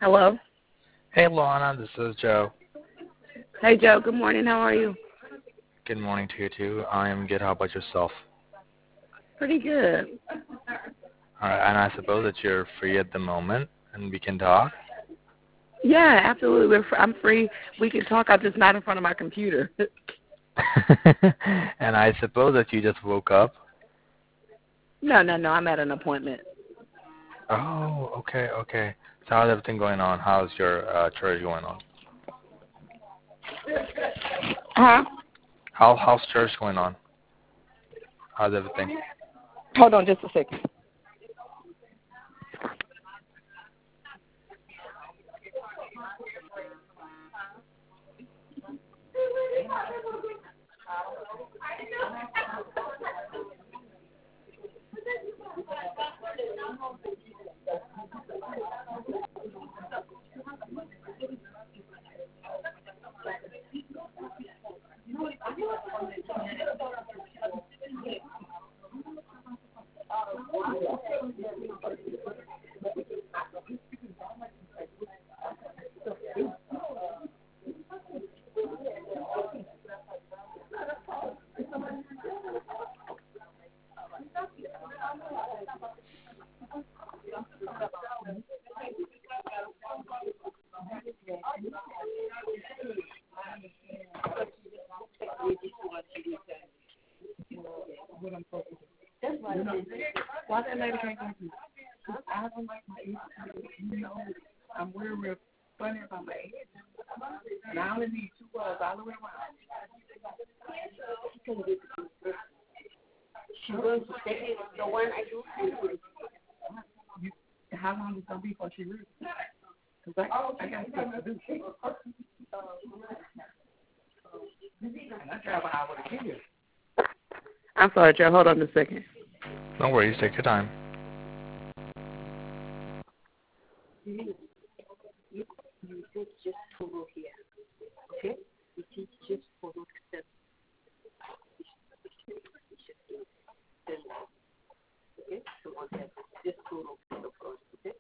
Hello? Hey, Luana, this is Joe. Hey, Joe. Good morning. How are you? Good morning to you, too. I am good. How about yourself? Pretty good. All right, and I suppose that you're free at the moment, and we can talk? Yeah, absolutely. I'm free. We can talk. I'm just not in front of my computer. And I suppose that you just woke up? No. I'm at an appointment. Oh, okay. So how's everything going on? How's your church going on? Huh? How's church going on? How's everything? Hold on just a second. Why that lady can't go to? I don't like my age. I'm real funny about my age. And I only need 2 hours all the way around. She was the one I do. How long is it going to be before she reads? Because I got stuff to do. And I drive an hour to get here. I'm sorry, Joe. Hold on a second. No worries. Take your time. You take just photo here, okay? You take just photo step. Okay? So on that, just photo first, okay?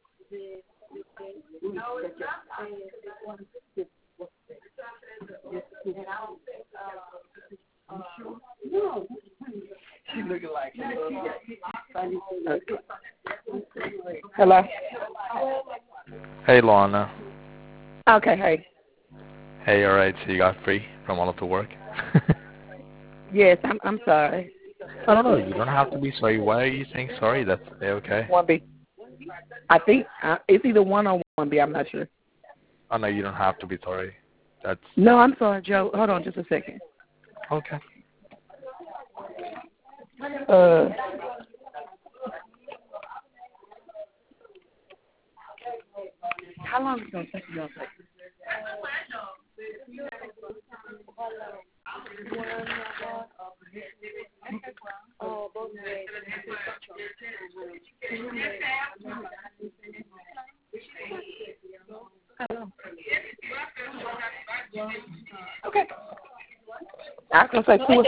No. She looking like Hello? Hey, Luana. Okay, hey. Hey, all right. So you got free from all of the work? Yes, I'm sorry. I don't know. You don't have to be sorry. Why are you saying sorry? That's okay. 1B. I think it's either 1 or 1B. I'm not sure. Oh, no, you don't have to be sorry. That's... No, I'm sorry, Joe. Hold on just a second. Okay. How long is it going to take you? Okay. I was going to say 2.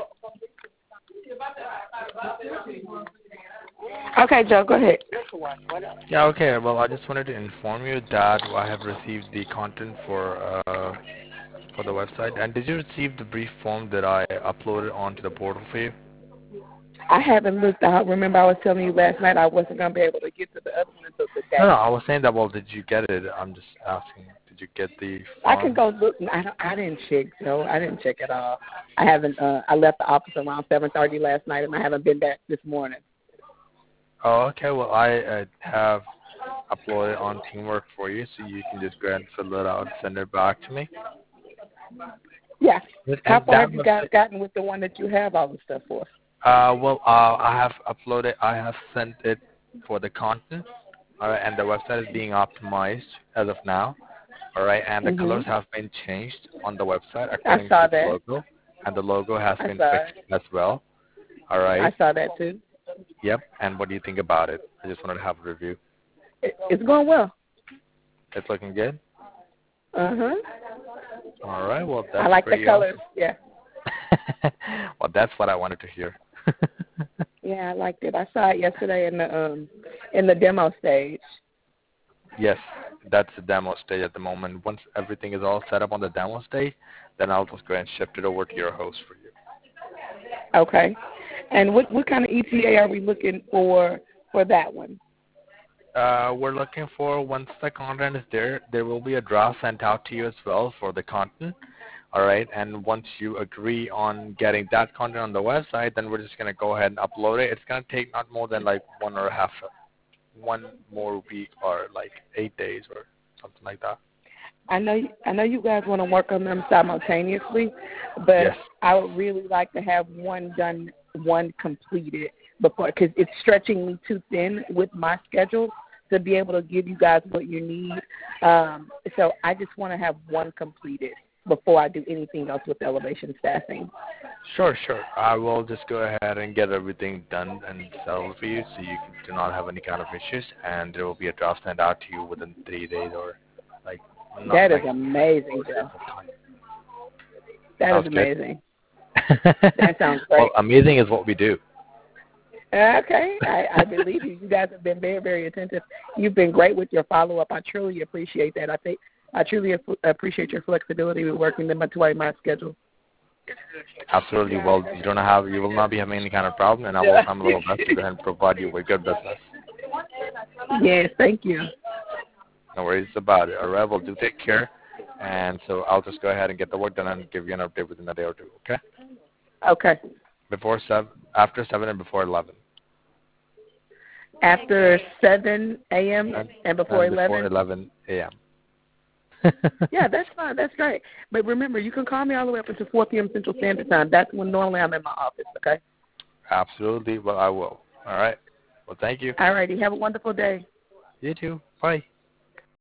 Okay, Joe, go ahead. Yeah, okay. Well, I just wanted to inform you that I have received the content for the website. And did you receive the brief form that I uploaded onto the portal for you? I haven't looked. I remember I was telling you last night I wasn't going to be able to get to the other one until today. No, I was saying that, well, did you get it? I'm just asking, did you get the form? I can go look. I didn't check, Joe. I didn't check at all. I haven't. I left the office around 7:30 last night, and I haven't been back this morning. Oh, okay. Well, I have uploaded on Teamwork for you, so you can just go ahead and fill it out and send it back to me. Yeah. How far have you that gotten with the one that you have all the stuff for? I have uploaded. I have sent it for the content. All right, and the website is being optimized as of now. All right, and the colors have been changed on the website according to the logo, and the logo has been fixed as well. All right. I saw that too. Yep. And what do you think about it? I just wanted to have a review. It's going well. It's looking good. Uh-huh. All right. Well, that's I like pretty the colors. awesome. Yeah. Well, that's what I wanted to hear. Yeah, I liked it. I saw it yesterday in the demo stage. Yes. that's the demo stage at the moment. Once everything is all set up on the demo stage, then I'll just go ahead and shift it over to your host for you. Okay. And what kind of ETA are we looking for that one? We're looking for, once the content is there will be a draft sent out to you as well for the content. All right, and once you agree on getting that content on the website, then we're just going to go ahead and upload it. It's going to take not more than like one more week or like 8 days or something like that. I know you guys want to work on them simultaneously, but Yes. I would really like to have one done, one completed before, because it's stretching me too thin with my schedule to be able to give you guys what you need. So I just want to have one completed before I do anything else with Elevation Staffing. Sure. I will just go ahead and get everything done and settled for you so you do not have any kind of issues, and there will be a draft sent out to you within 3 days or like. That is amazing, Joe. That is amazing. That sounds great. Well, amazing is what we do. Okay, I believe you. You guys have been very, very attentive. You've been great with your follow-up. I truly appreciate that. I truly appreciate your flexibility with working them into my schedule. Absolutely. Well, you will not be having any kind of problem, and I will try my little best to go ahead and provide you with good business. Yes, thank you. No worries about it. All right, well, do take care. And so I'll just go ahead and get the work done and give you an update within a day or two, okay? Okay. After 7 and before 11. After 7 a.m. and before 11? Before 11 a.m. Yeah, that's fine. That's great. But remember, you can call me all the way up until 4 p.m. Central Standard Time. That's when normally I'm in my office, okay? Absolutely. Well, I will. All right. Well, thank you. All righty. Have a wonderful day. You too. Bye.